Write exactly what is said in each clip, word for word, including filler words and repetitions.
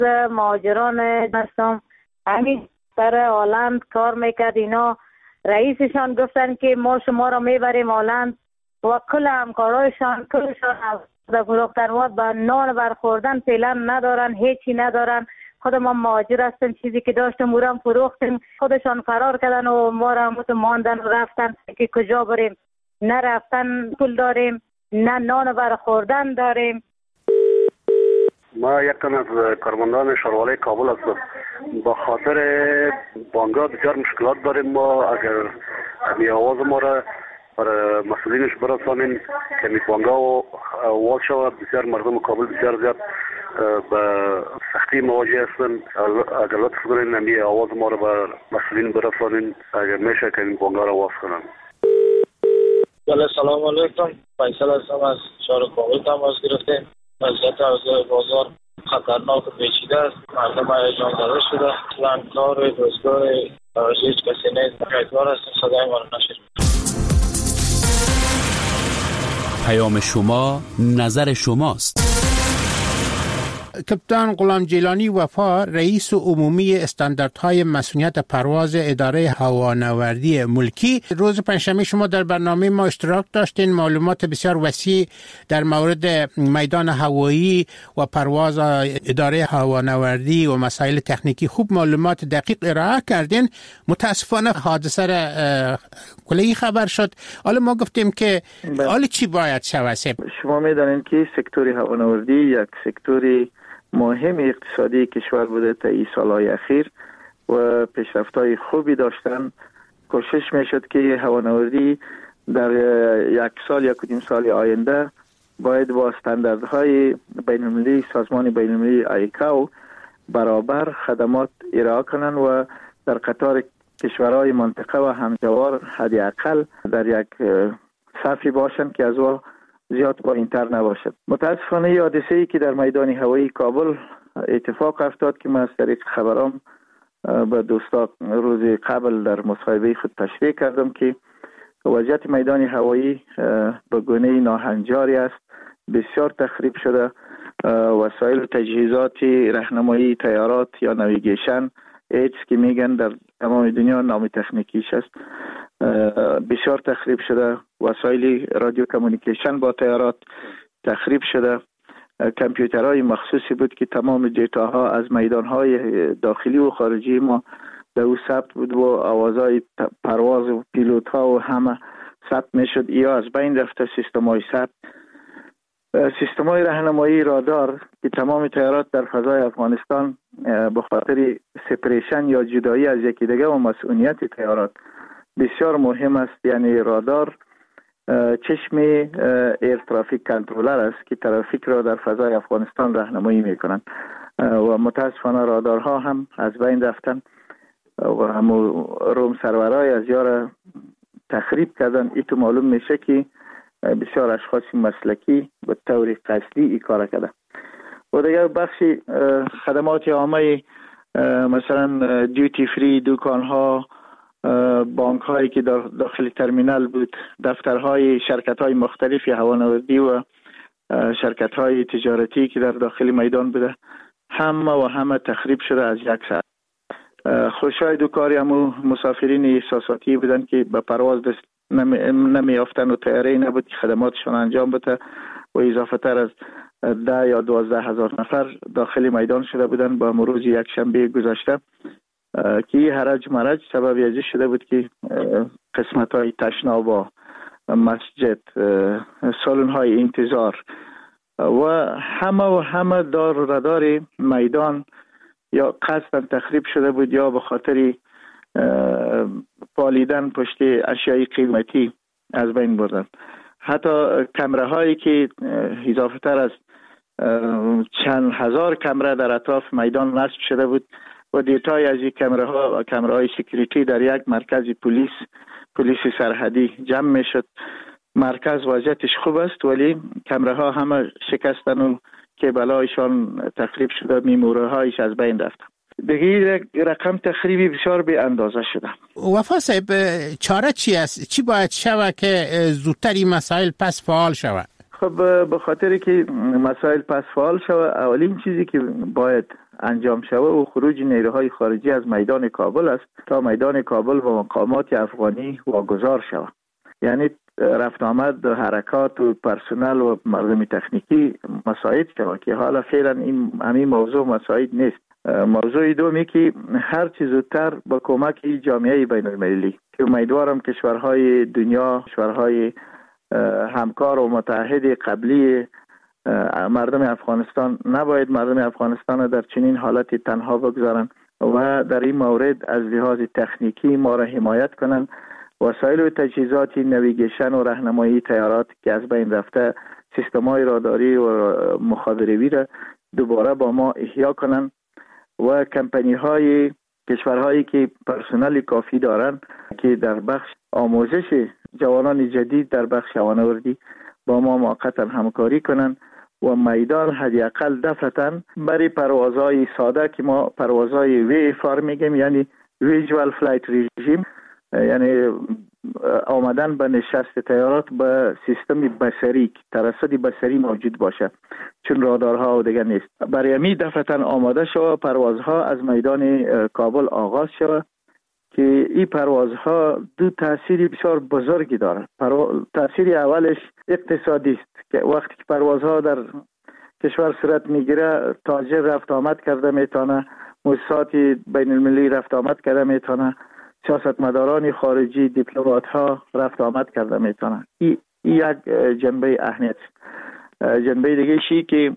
مهاجران هستم. همین در هلند کار میکرد. اینا رئیسشان گفتن که ما شما را میبریم هلند و کل همکارایشان کلشان در فروختن و نان برخوردن فعلا ندارن، هیچی ندارن. خود ما مهاجر هستیم، چیزی که داشتیم مورم فروختیم، خودشان فرار کردن و ما را ماندن و رفتن که کجا بریم. نه رفتن پول داریم، نه نان برخوردن داریم. ما یک تن از کارمندان شهروالی کابل هستم. با خاطر بانک‌ها بسیار مشکلات داریم. ما اگر می آواز ما را برای مسئولینش برسانیم که می بانک‌ها واز شود، بسیار مردم کابل بسیار زیاد به سختی مواجه هستند. اگر لطف کنین نمی آواز ما را به مسئولین برسانین اگر میشه که این بانک‌ها را واز کنن. بله سلام علیکم. فیصل هستم از شهر کابل تماس گرفتیم. وضعیت اوضاع بازار خطرناک و پیچیده است. مردم هیجان زده شده. اصلا کار و روزگار هیچ کسی نیست. امیدوار هستیم صدای ما را نشنوید. پیام شما نظر شماست. کپتان غلام جیلانی وفا رئیس عمومی استانداردهای مسئولیت پرواز اداره هوانوردی ملکی، روز پنجشنبه شما در برنامه ما اشتراک داشتین. معلومات بسیار وسیع در مورد میدان هوایی و پرواز اداره هوانوردی و مسائل تکنیکی خوب معلومات دقیق ارائه کردین. متاسفانه حادثه را کلی خبر شد. حالا ما گفتیم که حالا چی باید شود؟ شما میدانید که سکتور هوانوردی یک سکتوری مهم اقتصادی کشور بوده تا این سالهای اخیر و پیشرفت‌های خوبی داشتن. کوشش میشد که هوانوردی در یک سال یا کدیم سال آینده باید با استانداردهای بین‌المللی سازمان بین‌المللی آیکاو برابر خدمات ارائه کنند و در قطار کشورهای منطقه و همجوار حداقل در یک صفی باشند که از او زیاد پایین‌تر نباشد. متاسفانه حادثه‌ای که در میدان هوایی کابل اتفاق افتاد که من از طریق خبرام به دوستا روز قبل در مصاحبه خود تشریح کردم که وضعیت میدان هوایی به گونه ناهنجاری است. بسیار تخریب شده. وسایل و تجهیزات راهنمایی طیارات یا نویگیشن ایچ که میگن در تمام دنیا نام تکنیکیش است بسیار تخریب شده. وسایل رادیو کمیونیکیشن با طیارات تخریب شده. کامپیوترهای مخصوصی بود که تمام دیتاها از میدانهای داخلی و خارجی ما در او ثبت بود و آوازهای پرواز و پیلوت ها و همه ثبت میشد. یا از بین رفته سیستم های ثبت. سیستم های راهنمایی رادار که تمام طیارات در فضای افغانستان به خاطر سپریشن یا جدایی از یکی دیگه و مسئولیت طیارات بسیار مهم است. یعنی رادار چشم ایر ترافیک کنترلر است که ترافیک را در فضای افغانستان راهنمایی میکنند و متاسفانه رادارها هم از بین رفتن و هم روم سرورهای از یار تخریب کردن. ای تو معلوم میشه که بسیار اشخاص مسلکی به طور قصدی ای کار کرده. و دیگر بخشی خدمات عامه مثلا دیوتی فری، دکان ها، بانک هایی که در داخل ترمینال بود، دفترهای شرکت های مختلفی هوانوردی و شرکت های تجارتی که در داخل میدان بوده همه و همه تخریب شده از یک ساعت. خوشاید و کاری همو مسافرین احساساتی بودن که به پرواز دست نمی, نمی یافتن و تیاره نبود که خدماتشان انجام بده و اضافه تر از ده یا دوازده هزار نفر داخل میدان شده بودن با روز یک شنبه گذشته که هرج مرج سبب ازی شده بود که قسمت های تشناب، مسجد، سالن های انتظار و همه و همه دار و ردار میدان یا قصداً تخریب شده بود یا به خاطر پالیدن پشت اشیای قیمتی از بین بردن. حتی کمره هایی که اضافه تر از چند هزار کمره در اطراف میدان نصب شده بود و دیتای از این کمره ها و کمره های سکیوریتی در یک مرکز پلیس پلیس سرحدی جمع می شد. مرکز وضعیتش خوب است ولی کمره ها همه شکستن و کیبلایشان تخریب شده، میموره هایش از بین رفت. دیگه رقم تخریبی بسیار به اندازه شده. وفا صاحب چاره چی است؟ چی باید شود که زودتر این مسائل پس فعال شود؟ خب به خاطر که مسائل پس فعال شود اولین چیزی که باید انجام شود و خروج نیروهای خارجی از میدان کابل است تا میدان کابل و مقامات افغانی واگذار شود. یعنی رفت آمد حرکات و پرسنل و مردم تکنیکی مساعد شود که حالا فعلا این همین موضوع مساعد نیست. موضوع دومی که هر چیز زودتر با کمک جامعه بین المللی که امیدوارم کشورهای دنیا، کشورهای همکار و متحد قبلی مردم افغانستان نباید مردم افغانستان در چنین حالتی تنها بگذارن و در این مورد از لحاظ تکنیکی ما را حمایت کنن. وسایل و تجهیزات نویگیشن و راهنمایی تیارات که از بین رفته، سیستم‌های راداری و مخابراتی را دوباره با ما احیا کنن و کمپانی‌های کشورهایی که پرسنل کافی دارن که در بخش آموزش جوانان جدید در بخش هوانوردی با ما موقتا همکاری کنن و میدان حداقل دفعتاً برای پروازهای ساده که ما پروازهای وی اف آر میگیم، یعنی ویژوال فلایت رژیم، یعنی آمدن به نشست طیارات به سیستم بصری، ترصد بصری موجود باشه چون رادارها و دیگر نیست. برای می دفعتاً آماده شود پروازها از میدان کابل آغاز شود که این پروازها دو تأثیر بسیار بزرگی دارد. تأثیر اولش اقتصادی است که وقتی که پروازها در کشور صورت میگیره تاجر رفت آمد کرده میتونه، مؤسسات بین المللی رفت آمد کرده میتونه، سیاستمداران خارجی، دیپلمات ها رفت آمد کرده میتونه. این یک جنبه اهمیت. جنبه دیگه شی که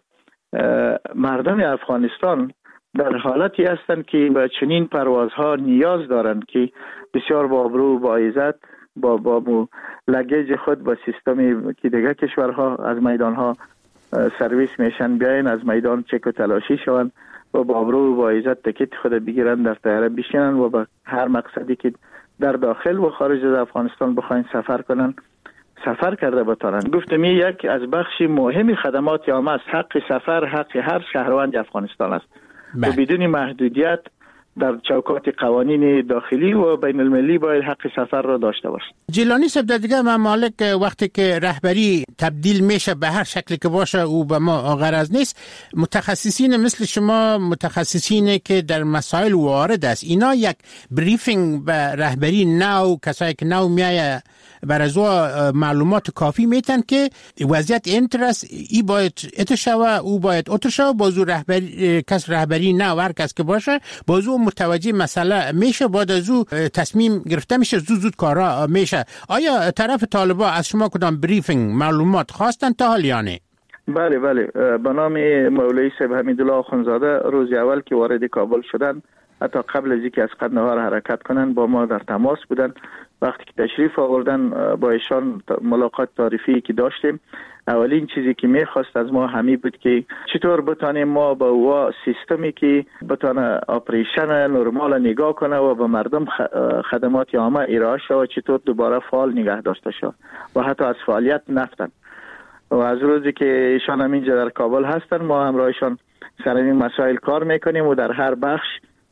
مردم افغانستان در حالتی هستند که به چنین پروازها نیاز دارند که بسیار با ابرو و با عزت با با لگیج خود با سیستمی که دیگه کشورها از میدانها سرویس میشن بیاین از میدان چک و تلاشی شوند و با ابرو و با عزت تکیت خود بگیرن در طیاره بشینن و به هر مقصدی که در داخل و خارج از افغانستان بخواین سفر کنن سفر کرده بتانن. گفتم یک از بخش مهم خدمات عامه است. حق سفر حق هر شهروند افغانستان است و بدون محدودیت در چوکات قوانین داخلی و بین المللی باید حق سفر را داشته باشه. جیلانی صاحب، در دیگه ممالک وقتی که رهبری تبدیل میشه به هر شکلی که باشه او به ما غرض نیست، متخصصین مثل شما، متخصصینی که در مسائل وارد است، اینا یک بریفینگ به رهبری نو، کسایی که نو میایه بر از معلومات کافی میتن که وضعیت اینترس ای باید اتشوه او باید اتشوه بازو رهبری کس رهبری نو هر کس که باشه بازو متوجه مسئله میشه، بعد از او تصمیم گرفته میشه، زود زود کارا میشه. آیا طرف طالبا از شما کدام بریفینگ معلومات خواستن تا حال یا نه؟ بله بله، به نام مولوی صاحب حمیدالله آخوندزاده روز اول که وارد کابل شدن، حتی قبل از اینکه از قندهار حرکت کنن با ما در تماس بودن. وقتی که تشریف آوردن با ایشان ملاقات تعریفی که داشتیم، اولین چیزی که میخواست از ما همی بود که چطور بتانیم ما با او سیستمی که بتانه آپریشن نرمال نگاه کنه و به مردم خدمات عامه ارائه شود چطور دوباره فعال نگه داشته شود و حتی از فعالیت نفتن. و از روزی که ایشان هم اینجا در کابل هستن ما همراهشان سر این مسائل کار میکنیم و در هر بخش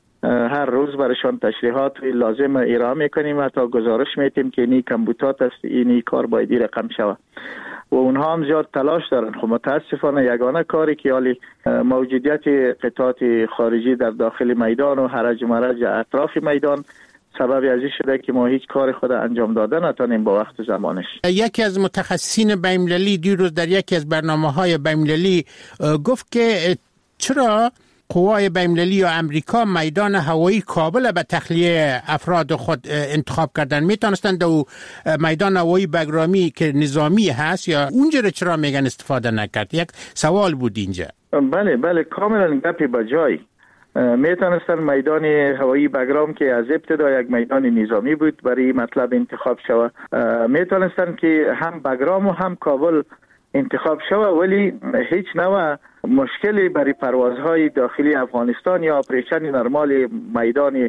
هر روز برایشان تشریحات لازم ارائه میکنیم، حتی گزارش میتیم که اینی کمبوتات است، اینی کار باید رقم شود و اونها هم زیاد تلاش دارن. خب متاسفانه یگانه کاری که حالی موجودیت قطعات خارجی در داخل میدان و حرج مرج اطراف میدان سبب ازی شده که ما هیچ کار خود انجام داده نتونیم با وقت زمانش. یکی از متخصصین بین‌المللی دیروز در یکی از برنامه‌های بین‌المللی گفت که چرا قوای بین‌المللی یا امریکا میدان هوایی کابل به تخلیه افراد خود انتخاب کردن، میتونستند در میدان هوایی بگرامی که نظامی هست یا اونجا رو چرا میگن استفاده نکرد؟ یک سوال بود اینجا. بله بله، کاملا گپی بجای. میتونستن میدان هوایی بگرام که از ابتدا یک میدان نظامی بود برای مطلب انتخاب شود، میتونستن که هم بگرام و هم کابل انتخاب شود، ولی هیچ نوع مشکلی برای پروازهای داخلی افغانستان یا اپریشن نرمال میدان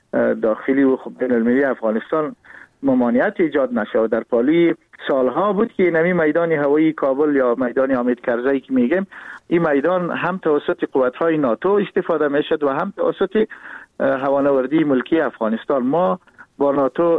داخلی و بین المللی افغانستان ممانعت ایجاد نشود. در پالی سالها بود که نمی میدان هوایی کابل یا میدان حامد کرزی که میگیم، این میدان هم توسط قوت‌های ناتو استفاده میشد و هم توسط هوانوردی ملکی افغانستان. ما با ناتو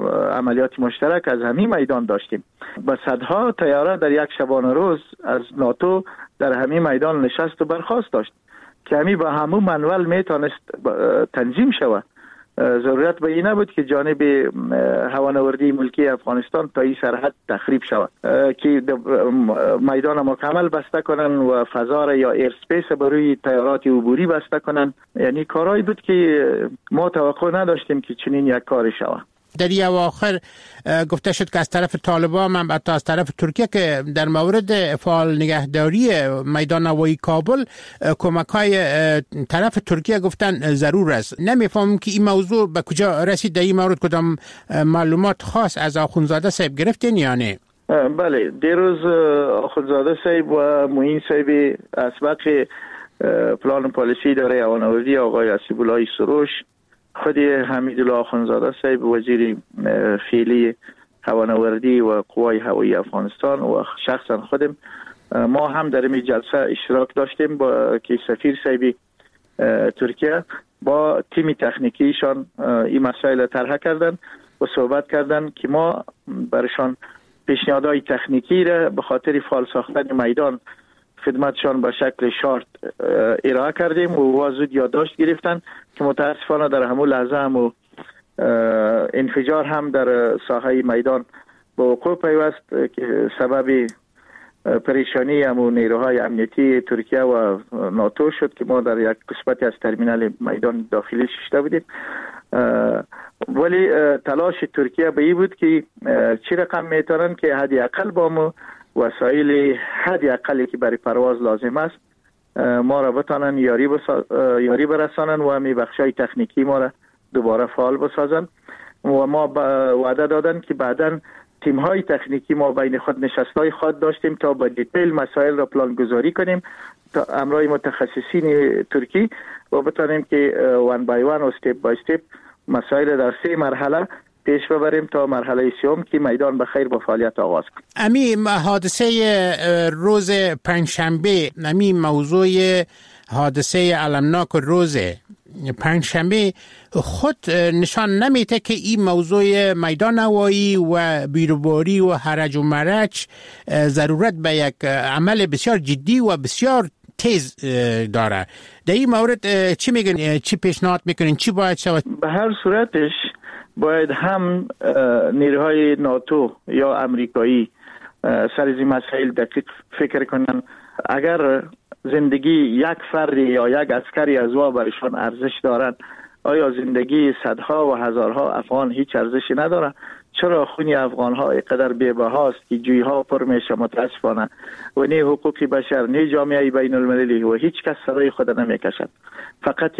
عملیات مشترک از همین میدان داشتیم. با صدها طیاره در یک شبانه روز از ناتو در همین میدان نشست و برخاست داشت که همی با همون منول میتونست تنظیم شود. ضرورت به این نبود که جانب هوانوردی ملکی افغانستان تا این سرحد تخریب شود که میدان مکمل بسته کنن و فضا را یا ایرسپیس بروی طیارات عبوری بسته کنن. یعنی کارهایی بود که ما توقع نداشتیم که چنین یک کاری شود. در این اواخر گفته شد که از طرف طالبان هم حتی از طرف ترکیه که در مورد فعال نگهداری میدان هوایی کابل کمک های طرف ترکیه گفتن ضرور است. نمیفهمم که این موضوع به کجا رسید. در این مورد کدام معلومات خاص از آخوندزاده صاحب گرفتین یا نه؟ بله، دیروز آخوندزاده صاحب و معین صاحب اسبق پلان پالیسی اداره هوانوردی آقای حسیب الله سروش، خود حمیدالله آخوندزاده صاحب وزیر فعلی هوانوردی و قوای هوایی افغانستان و شخصا خودم، ما هم در این جلسه اشتراک داشتیم با که سفیر صاحب ترکیه با تیم تکنیکیشان این مسائل طرح کردن و صحبت کردن که ما برشان پیشنهادهای تکنیکی را به خاطر فعال ساختن میدان خدمتشان به شکل شارت ارائه کردیم و وازود یادداشت گرفتن که متاسفانه در همون لحظه هم انفجار هم در ساحه میدان به وقوع پیوست که سبب پریشانی همون نیروهای امنیتی ترکیه و ناتو شد که ما در یک قسمتی از ترمینال میدان داخلی شده بودیم. ولی تلاش ترکیه به این بود که چی رقم میتونن که حدی اقل با ما وسایل حدی اقلی که برای پرواز لازم است ما را بتانن یاری, بسا... یاری برسانن و همی بخشای تکنیکی ما را دوباره فعال بسازن و ما وعده دادن که بعداً تیم های تکنیکی ما بین خود نشستای خود داشتیم تا با دیتیل مسائل را پلان گذاری کنیم تا امرای متخصصین ترکی و بتانیم که وان بای وان و استیپ بای استیپ مسائل در سه مرحله پیش ببریم تا مرحله سوم که میدان بخیر با فعالیت آغاز کنیم. امی حادثه روز پنجشنبه، امی موضوع حادثه علمناک روز پنجشنبه خود نشان نمیده که این موضوع میدان هوایی و بیروباری و هرج و مرج ضرورت به یک عمل بسیار جدی و بسیار تیز داره. در این مورد چی میگن، چی پیشنهاد میکنین، چی باید شود؟ به هر صورتش باید هم نیروهای ناتو یا امریکایی سر این مسائل دقیق فکر کنن. اگر زندگی یک فردی یا یک عسکری از وا برشان ارزش دارند، آیا زندگی صدها و هزارها افغان هیچ ارزشی نداره؟ چرا خونی افغان ها اینقدر بی‌بهاست که جوی ها پر میشه متاسفانه و نه حقوق بشر نه جامعه بین المللی و هیچ کس صدای خود نمیکشد؟ فقط